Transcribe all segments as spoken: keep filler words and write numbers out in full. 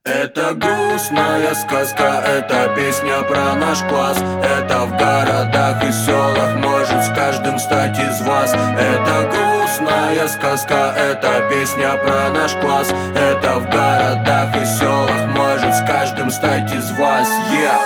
Это грустная сказка, это песня про наш класс. Это в городах и селах может с каждым стать из вас. Это грустная сказка, это песня про наш класс. Это в городах и селах может с каждым стать из вас. Yeah.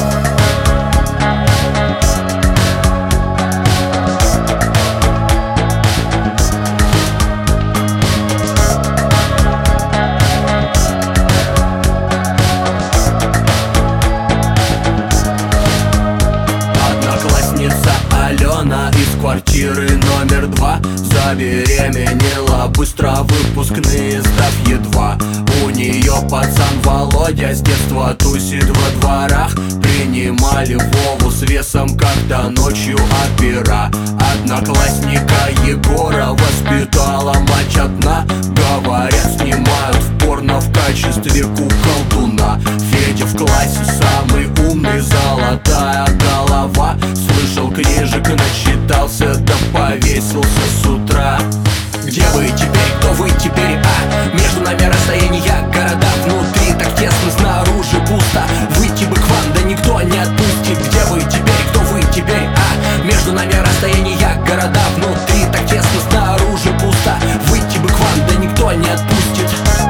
Из квартиры номер два забеременела быстро, выпускные сдав едва. У нее пацан Володя с детства тусит во дворах. Принимали Вову с весом, когда ночью опера. Одноклассника Егора воспитала мать одна. Говорят, снимают в порно в качестве куколдуна. Федя в классе самый умный, золотая голова. Слышал, книжек начитался, да повесился с утра. Где вы теперь, кто вы теперь, а? Между нами расстояние, города внутри так тесно, снаружи пусто. Выйти бы к вам, да никто не отпустит. Где вы теперь, кто вы теперь, а? Между нами расстояние, города внутри так тесно, снаружи пусто. Выйти бы к вам, да никто не отпустит.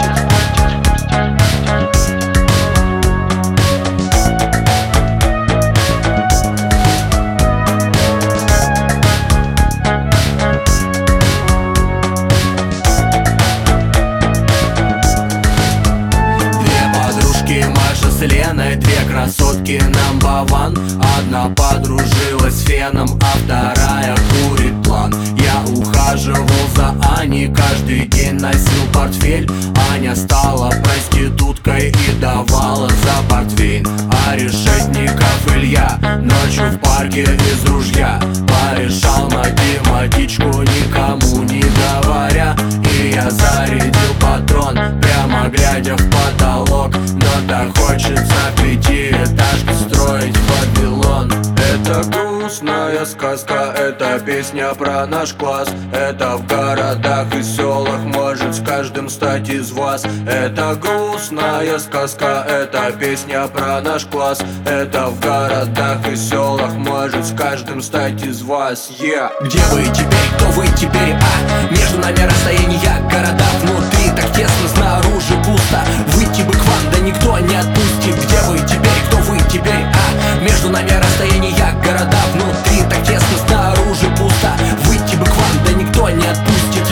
С Леной, две красотки number one. Одна подружилась с феном, а вторая курит план. Я ухаживал за Аней, каждый день носил портфель. Аня стала проституткой и давала за портвейн. А Решетников Илья ночью в парке из ружья порешал математичку, никому не говоря. И я зарядил патрон, прямо глядя в потолок. Но так хочется пятиэтажки строить в Вавилон. Это грустная сказка, это песня про наш класс. Это в городах и селах может с каждым стать из вас. Это грустная сказка, это песня про наш класс. Это в городах и селах может с каждым стать из вас. Yeah. Где вы теперь, кто вы теперь, а? Между нами расстояние, города внутри так тесно, снаружи пусто. Выйти бы к вам, да никто не отпустит. Где вы теперь, кто вы теперь, а? Между нами расстояние, города внутри так тесно, снаружи пусто. Выйти бы к вам, да никто не отпустит.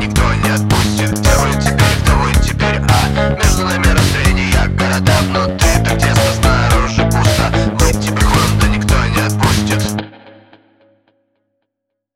Между нами расстояние, города внутри